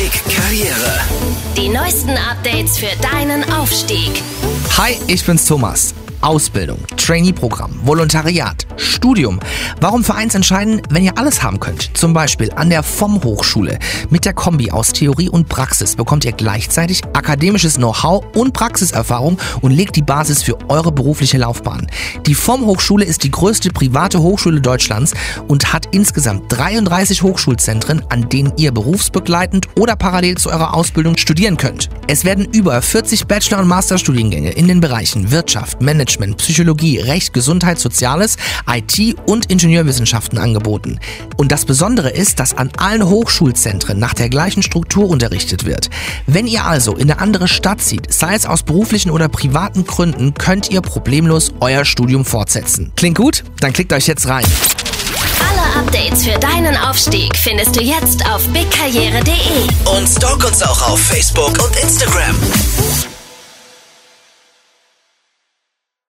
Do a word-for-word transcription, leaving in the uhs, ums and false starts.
Big Karriere. Die neuesten Updates für deinen Aufstieg. Hi, ich bin's Thomas. Ausbildung, Trainee-Programm, Volontariat, Studium. Warum für eins entscheiden, wenn ihr alles haben könnt? Zum Beispiel an der V O M-Hochschule. Mit der Kombi aus Theorie und Praxis bekommt ihr gleichzeitig akademisches Know-how und Praxiserfahrung und legt die Basis für eure berufliche Laufbahn. Die V O M-Hochschule ist die größte private Hochschule Deutschlands und hat insgesamt dreiunddreißig Hochschulzentren, an denen ihr berufsbegleitend oder parallel zu eurer Ausbildung studieren könnt. Es werden über vierzig Bachelor- und Masterstudiengänge in den Bereichen Wirtschaft, Management, Psychologie, Recht, Gesundheit, Soziales, I T und Ingenieurwissenschaften angeboten. Und das Besondere ist, dass an allen Hochschulzentren nach der gleichen Struktur unterrichtet wird. Wenn ihr also in eine andere Stadt zieht, sei es aus beruflichen oder privaten Gründen, könnt ihr problemlos euer Studium fortsetzen. Klingt gut? Dann klickt euch jetzt rein. Alle Updates für deinen Aufstieg findest du jetzt auf big karriere punkt de. Und stalk uns auch auf Facebook und Instagram.